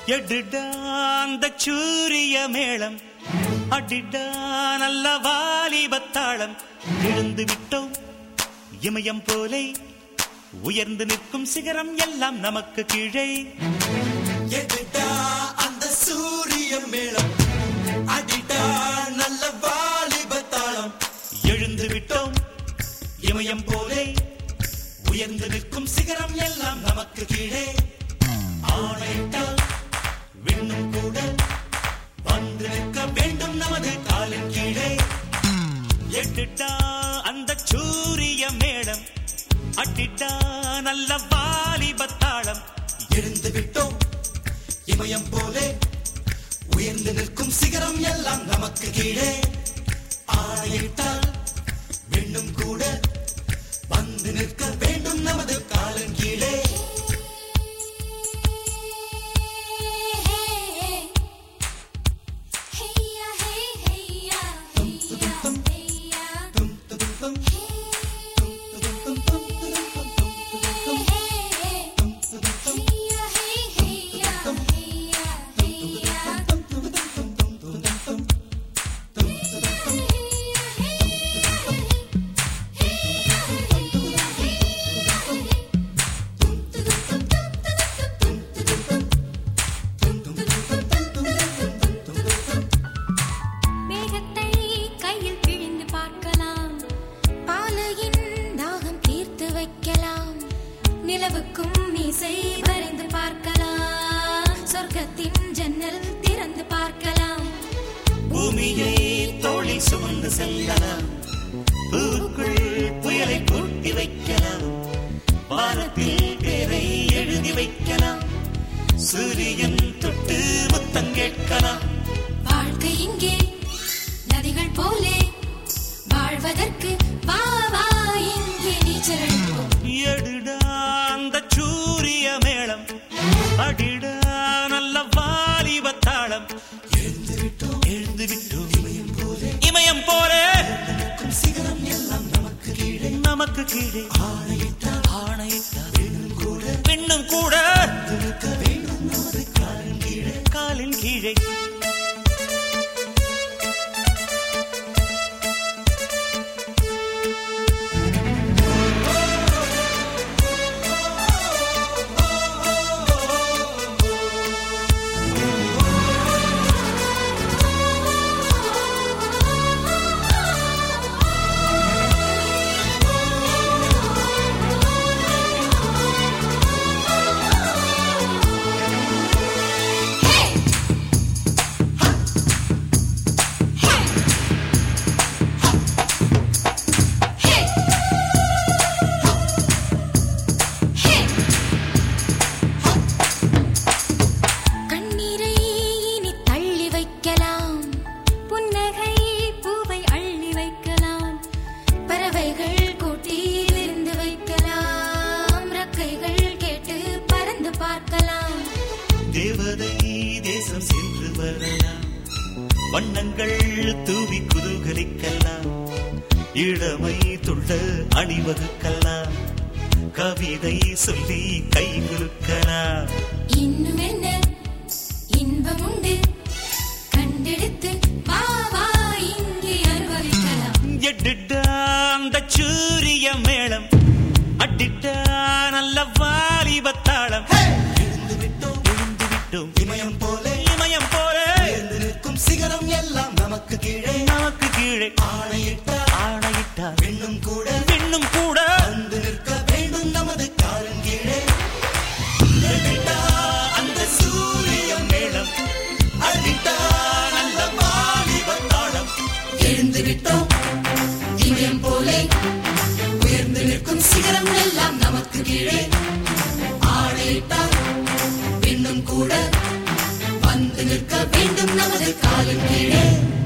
எடிடா அந்த சூரிய மேளம், அடிடா நல்ல வாலிபத்தாளம். எழுந்து விட்டோம் இமயம் போலே, உயர்ந்து நிற்கும் சிகரம் எல்லாம் நமக்கு கீழே. எடிடா அந்த சூரிய மேளம், அடிடா நல்ல வாலிபத்தாளம். எழுந்து விட்டோம் இமயம் போலே, உயர்ந்து நிற்கும் சிகரம் எல்லாம் நமக்கு கீழே. ஆணையிட்டால் விண்ணும் கூட வந்து நிற்க வேண்டும் நமது காலின் கீழே. எடிடா அந்த சூரிய மேளம், அடிடா நல்ல வாலிபத்தாளம். எழுந்து விட்டோம் இமயம் போலே, உயர்ந்து நிற்கும் சிகரம் எல்லாம் நமக்கு கீழே. ஆணையிட்டால் விண்ணும் கூட வந்து நிற்க வேண்டும் நமது காலின் கீழே. நிலவுக்கும் மீசை வரைந்து பார்க்கலாம், சொர்க்கத்தின் ஜன்னல் திறந்து பார்க்கலாம். பூமியை தோளில் சுமந்து செல்லலாம், பூவுக்குள் புயலை கூட்டி வைக்கலாம். வானத்தில் பேரை எழுதி வைக்கலாம், சூரியன் தொட்டு முத்தம் கேட்கலாம். வாழ்க்கை இங்கே நதிகள் போலே, வாழ்வதற்கு வா வா இங்கே நீச்சல் அடிப்போம். எடுடா அந்த சூரிய மேளம், அடிடா நல்ல வாலிபத்தாளம். எழுந்து விட்டோம் இமயம் போலே, இமயம் போலே, சிகரம் எல்லாம் நமக்கு கீழே. நமக்கு கீழே. ஆணையிட்டால் பெண்ணும் கூட நிற்க வேண்டும் நமது காலின் கீழே. காலின் கீழே. தேவதை தேசம் சென்று வரலாம், வண்ணங்கள் தூவி குதூகலிக்கலாம். இளமை துள்ள அணிவகுக்கலாம், கவிதை சொல்லி கை குலுக்கலாம். இன்னும் என்ன இன்பம் உண்டு, கண்டெடுத்து வா வா இங்கே அனுபவிக்கலாம். எடிடா அந்த சூரிய மேளம், அடிடா நல்ல வாலிபத்தாளம். இமயம் போலே, இமயம் போலே, உயர்ந்து நிற்கும் சிகரம் எல்லாம் நமக்கு கீழே. நமக்கு கீழே. ஆணையிட்டால் விண்ணும் கூட வந்து நிற்க வேண்டும் நமது காலின் கீழே. எடிடா அந்த சூரிய மேளம், அடிடா நல்ல வாலிபத்தாளம். எழுந்து விட்டோம் இமயம் போலே, உயர்ந்து நிற்கும் சிகரம் எல்லாம் நமக்கு கீழே. ஆணையிட்டால் விண்ணும் கூட வந்து நிற்க வேண்டும் நமது காலின் கீழே.